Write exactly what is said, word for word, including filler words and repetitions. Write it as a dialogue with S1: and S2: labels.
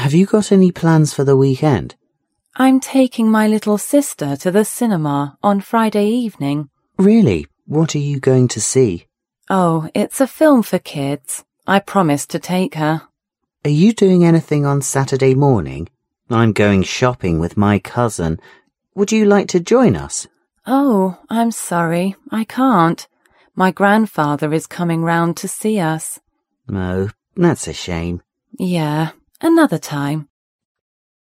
S1: Have you got any plans for the weekend?
S2: I'm taking my little sister to the cinema on Friday evening.
S1: Really? What are you going to see?
S2: Oh, it's a film for kids. I promised to take her.
S1: Are you doing anything on Saturday morning? I'm going shopping with my cousin. Would you like to join us?
S2: Oh, I'm sorry. I can't. My grandfather is coming round to see us.
S1: Oh, that's a shame.
S2: Yeah, another time.